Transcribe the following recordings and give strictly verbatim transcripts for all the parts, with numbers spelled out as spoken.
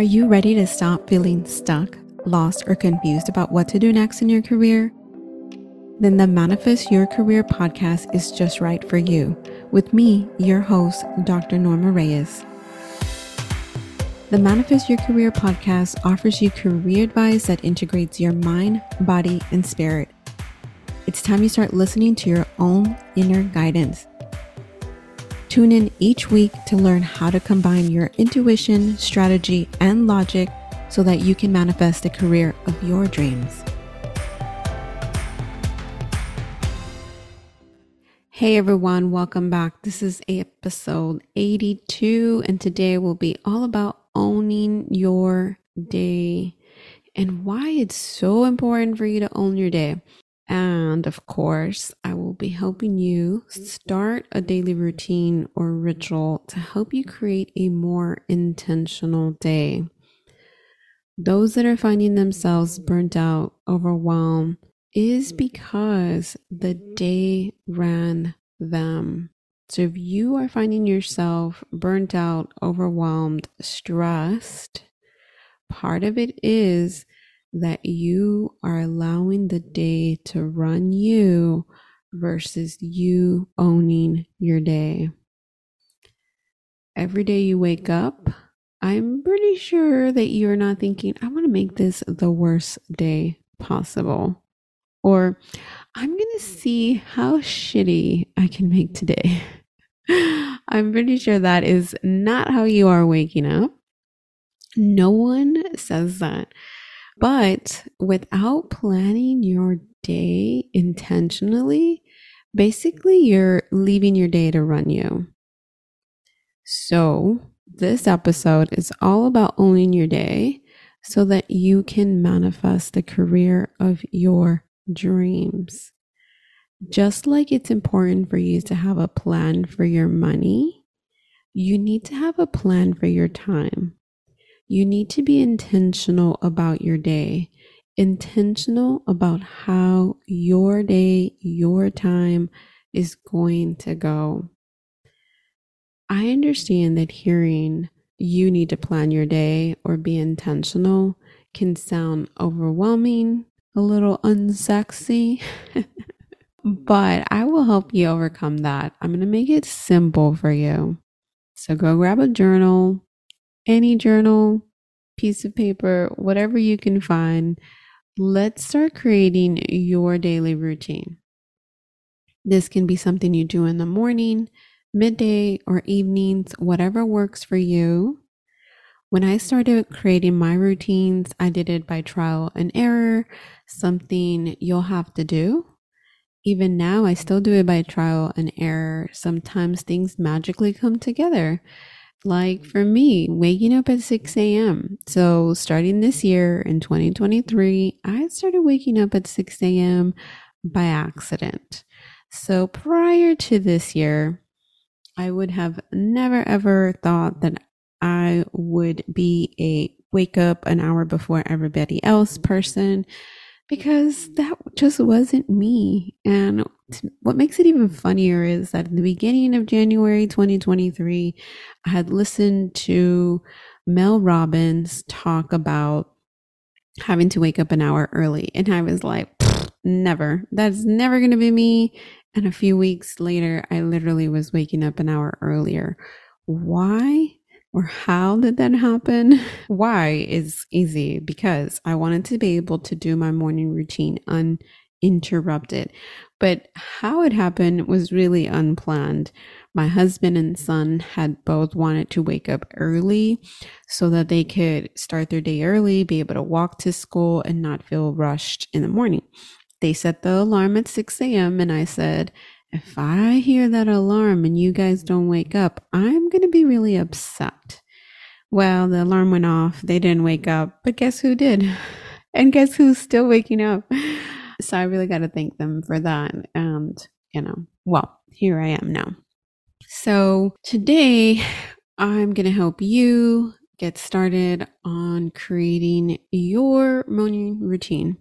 Are you ready to stop feeling stuck, lost, or confused about what to do next in your career? Then the Manifest Your Career podcast is just right for you, with me, your host, Doctor Norma Reyes. The Manifest Your Career podcast offers you career advice that integrates your mind, body, and spirit. It's time you start listening to your own inner guidance. Tune in each week to learn how to combine your intuition, strategy, and logic so that you can manifest the career of your dreams. Hey everyone, welcome back. This is episode eighty-two, and today will be all about owning your day and why it's so important for you to own your day. And of course, I will be helping you start a daily routine or ritual to help you create a more intentional day. Those that are finding themselves burnt out, overwhelmed, is because the day ran them. So if you are finding yourself burnt out, overwhelmed, stressed, part of it is that you are allowing the day to run you versus you owning your day. Every day you wake up, I'm pretty sure that you're not thinking, I want to make this the worst day possible. Or I'm going to see how shitty I can make today. I'm pretty sure that is not how you are waking up. No one says that. But without planning your day intentionally, basically you're leaving your day to run you. So this episode is all about owning your day so that you can manifest the career of your dreams. Just like it's important for you to have a plan for your money, you need to have a plan for your time. You need to be intentional about your day, intentional about how your day, your time is going to go. I understand that hearing you need to plan your day or be intentional can sound overwhelming, a little unsexy, but I will help you overcome that. I'm going to make it simple for you. So go grab a journal. Any journal, piece of paper, whatever you can find. Let's start creating your daily routine. This can be something you do in the morning, midday, or evenings, whatever works for you. When I started creating my routines, I did it by trial and error, something you'll have to do. Even now, I still do it by trial and error. Sometimes things magically come together. Like for me, waking up at six a.m. So starting this year in twenty twenty-three, I started waking up at six a.m. by accident. So prior to this year, I would have never ever thought that I would be a wake up an hour before everybody else person, because that just wasn't me. And what makes it even funnier is that in the beginning of January twenty twenty-three, I had listened to Mel Robbins talk about having to wake up an hour early. And I was like, never. That's never going to be me. And a few weeks later, I literally was waking up an hour earlier. Why? Or how did that happen? Why is easy, because I wanted to be able to do my morning routine uninterrupted. But how it happened was really unplanned. My husband and son had both wanted to wake up early so that they could start their day early, be able to walk to school and not feel rushed in the morning. They set the alarm at six a.m. and I said, if I hear that alarm and you guys don't wake up, I'm going to be really upset. Well, the alarm went off. They didn't wake up, but guess who did? And guess who's still waking up? So I really got to thank them for that. And, you know, well, here I am now. So today I'm going to help you get started on creating your morning routine.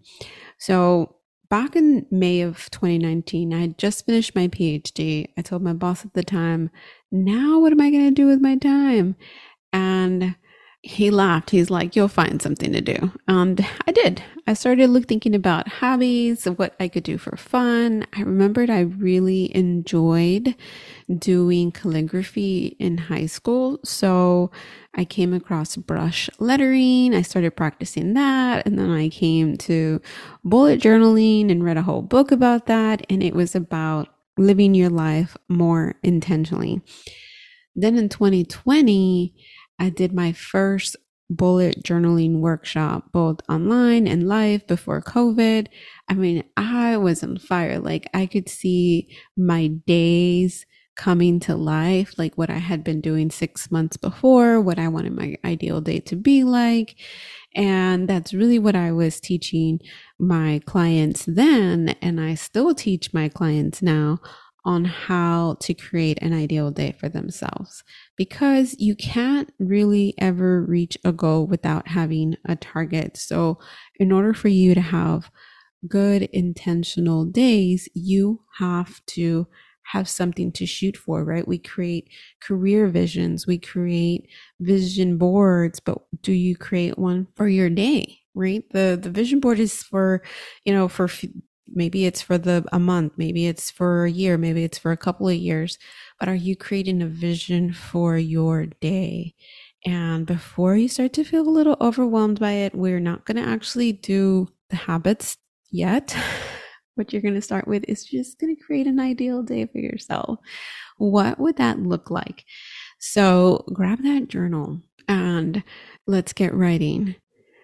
So back in May of twenty nineteen, I had just finished my P H D. I told my boss at the time, now what am I going to do with my time? And He laughed. He's like, you'll find something to do. And I did. I started look, thinking about hobbies, what I could do for fun. I remembered I really enjoyed doing calligraphy in high school. So I came across brush lettering. I started practicing that. And then I came to bullet journaling and read a whole book about that. And it was about living your life more intentionally. Then in twenty twenty, I did my first bullet journaling workshop, both online and live before COVID. I mean, I was on fire. Like I could see my days coming to life, like what I had been doing six months before, what I wanted my ideal day to be like. And that's really what I was teaching my clients then. And I still teach my clients now on how to create an ideal day for themselves, because you can't really ever reach a goal without having a target. So in order for you to have good intentional days, you have to have something to shoot for, right? We create career visions, we create vision boards, but do you create one for your day, right? The the vision board is for, you know, for maybe it's for the a month, maybe it's for a year, maybe it's for a couple of years, but are you creating a vision for your day? And before you start to feel a little overwhelmed by it, we're not going to actually do the habits yet. What you're going to start with is just going to create an ideal day for yourself. What would that look like? So grab that journal and let's get writing.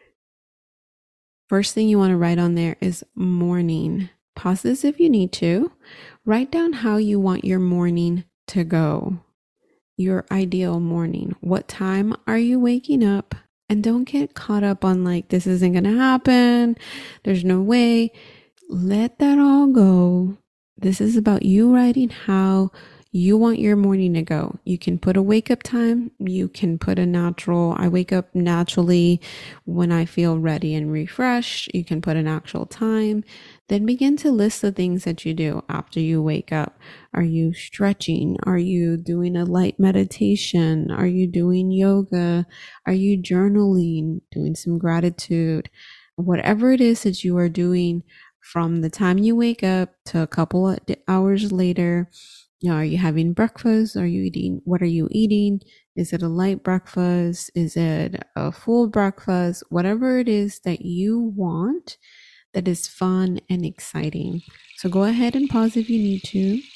First thing you want to write on there is morning. Pause this if you need to. Write down how you want your morning to go. Your ideal morning. What time are you waking up? And don't get caught up on like, this isn't going to happen. There's no way. Let that all go. This is about you writing how you want your morning to go. You can put a wake up time. You can put a natural, I wake up naturally when I feel ready and refreshed. You can put an actual time. Then begin to list the things that you do after you wake up. Are you stretching? Are you doing a light meditation? Are you doing yoga? Are you journaling? Doing some gratitude? Whatever it is that you are doing from the time you wake up to a couple of hours later. You know, are you having breakfast? Are you eating? What are you eating? Is it a light breakfast? Is it a full breakfast? Whatever it is that you want that is fun and exciting. So go ahead and pause if you need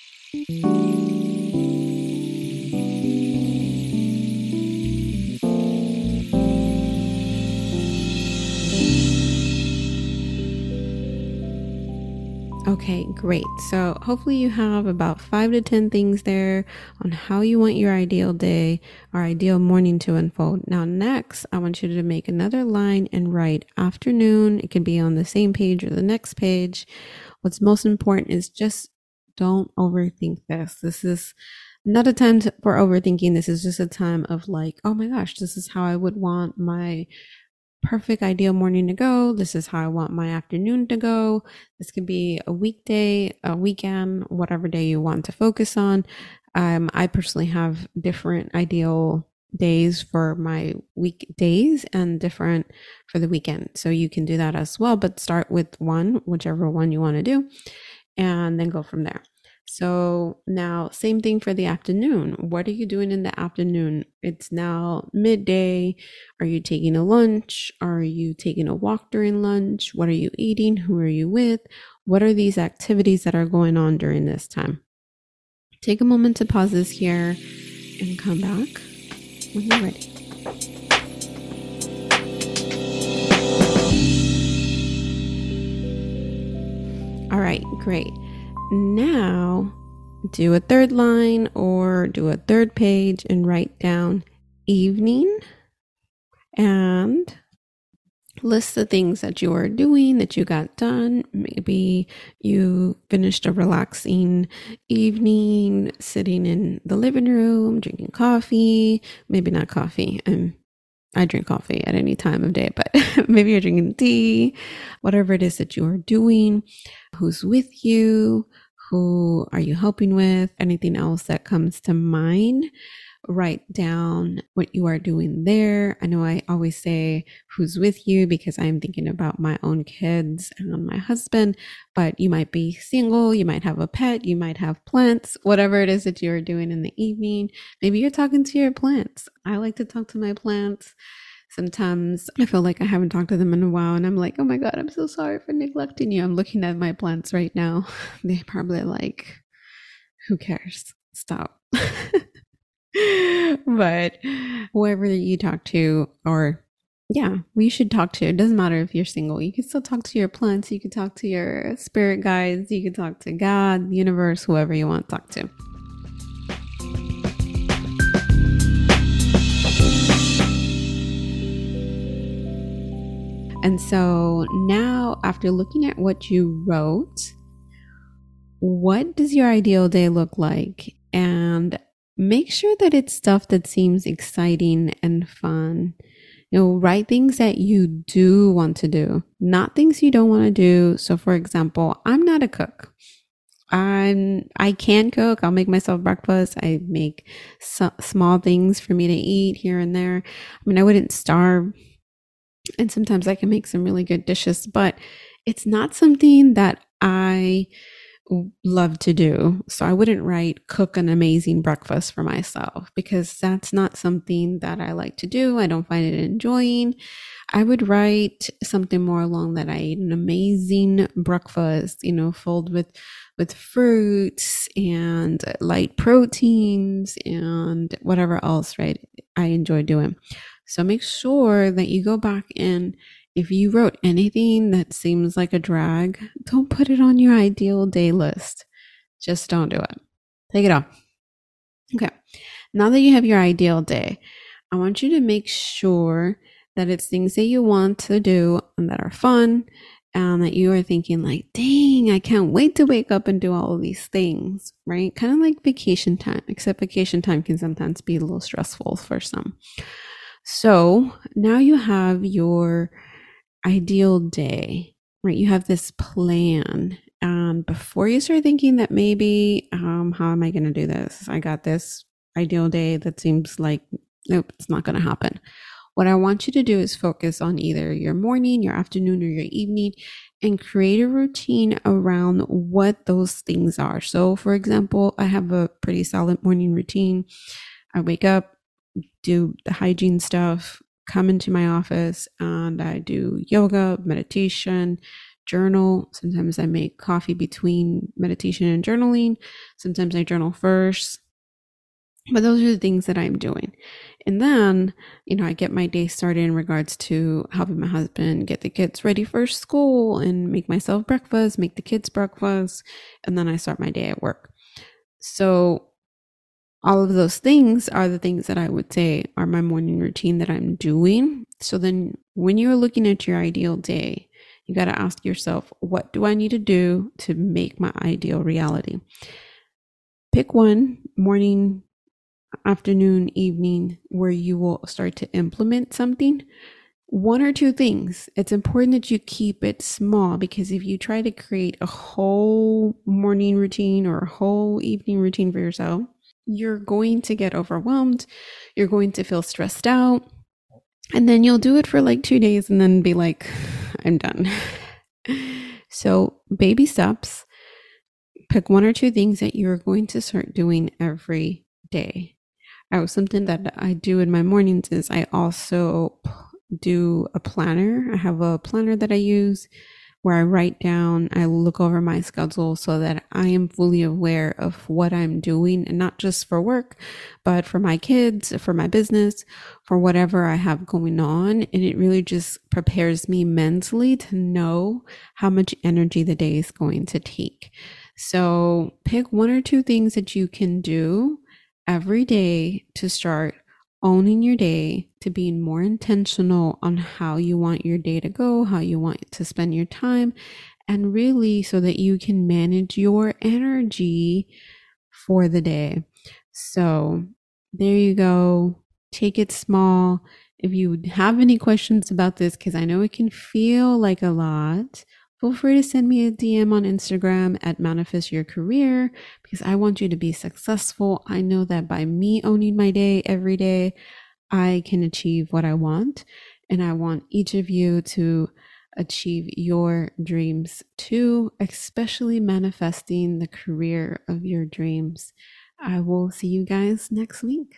to. Okay, great. So hopefully you have about five to ten things there on how you want your ideal day or ideal morning to unfold. Now, next, I want you to make another line and write afternoon. It can be on the same page or the next page. What's most important is just don't overthink this. This is not a time to, for overthinking. This is just a time of like, oh my gosh, this is how I would want my perfect ideal morning to go. This is how I want my afternoon to go. This could be a weekday, a weekend, whatever day you want to focus on. Um, I personally have different ideal days for my weekdays and different for the weekend. So you can do that as well, but start with one, whichever one you want to do, and then go from there. So now same thing for the afternoon. What are you doing in the afternoon? It's now midday. Are you taking a lunch? Are you taking a walk during lunch? What are you eating? Who are you with? What are these activities that are going on during this time? Take a moment to pause this here and come back when you're ready. All right, great. Now do a third line or do a third page and write down evening and list the things that you are doing that you got done. Maybe you finished a relaxing evening sitting in the living room, drinking coffee, maybe not coffee. Um, I drink coffee at any time of day, but maybe you're drinking tea, whatever it is that you are doing, who's with you, who are you helping with, anything else that comes to mind. write down what you are doing there. I know I always say who's with you because I'm thinking about my own kids and my husband, but you might be single, you might have a pet, you might have plants, whatever it is that you're doing in the evening. Maybe you're talking to your plants. I like to talk to my plants. Sometimes I feel like I haven't talked to them in a while and I'm like, oh my God, I'm so sorry for neglecting you. I'm looking at my plants right now. They're probably like, who cares? Stop. But whoever you talk to, or yeah, we should talk to. It doesn't matter if you're single. You can still talk to your plants. You can talk to your spirit guides. You can talk to God, the universe, whoever you want to talk to. And so now, after looking at what you wrote, what does your ideal day look like? And make sure that it's stuff that seems exciting and fun. You know, write things that you do want to do, not things you don't want to do. So for example, I'm not a cook. I'm, I can cook. I'll make myself breakfast. I make so, small things for me to eat here and there. I mean, I wouldn't starve. And sometimes I can make some really good dishes, but it's not something that I love to do. So I wouldn't write cook an amazing breakfast for myself because that's not something that I like to do. I don't find it enjoying. I would write something more along that I ate an amazing breakfast, you know, filled with with fruits and light proteins and whatever else, right, I enjoy doing. So make sure that you go back and if you wrote anything that seems like a drag, don't put it on your ideal day list. Just don't do it. Take it off. Okay. Now that you have your ideal day, I want you to make sure that it's things that you want to do and that are fun and that you are thinking like, dang, I can't wait to wake up and do all of these things, right? Kind of like vacation time, except vacation time can sometimes be a little stressful for some. So now you have your ideal day, right? You have this plan. Um, before you start thinking that maybe, um, how am I going to do this? I got this ideal day that seems like, nope, it's not going to happen. What I want you to do is focus on either your morning, your afternoon, or your evening and create a routine around what those things are. So for example, I have a pretty solid morning routine. I wake up, do the hygiene stuff, come into my office, and I do yoga, meditation, journal. Sometimes I make coffee between meditation and journaling. Sometimes I journal first. But those are the things that I'm doing. And then, you know, I get my day started in regards to helping my husband get the kids ready for school and make myself breakfast, make the kids breakfast, and then I start my day at work. So all of those things are the things that I would say are my morning routine that I'm doing. So then when you're looking at your ideal day, you got to ask yourself, what do I need to do to make my ideal reality? Pick one morning, afternoon, evening, where you will start to implement something. One or two things. It's important that you keep it small because if you try to create a whole morning routine or a whole evening routine for yourself, you're going to get overwhelmed. You're going to feel stressed out. And then you'll do it for like two days and then be like, I'm done. So baby steps. Pick one or two things that you're going to start doing every day. Oh, something that I do in my mornings is I also do a planner. I have a planner that I use where I write down, I look over my schedule so that I am fully aware of what I'm doing, and not just for work, but for my kids, for my business, for whatever I have going on. And it really just prepares me mentally to know how much energy the day is going to take. So pick one or two things that you can do every day to start owning your day, to being more intentional on how you want your day to go, how you want to spend your time, and really so that you can manage your energy for the day. So there you go. Take it small. If you have any questions about this, because I know it can feel like a lot, feel free to send me a D M on Instagram at Manifest Your Career, because I want you to be successful. I know that by me owning my day every day, I can achieve what I want. And I want each of you to achieve your dreams too, especially manifesting the career of your dreams. I will see you guys next week.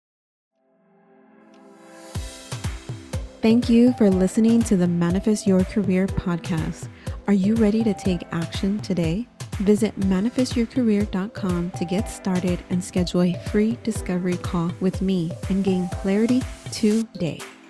Thank you for listening to the Manifest Your Career podcast. Are you ready to take action today? Visit manifest your career dot com to get started and schedule a free discovery call with me and gain clarity today.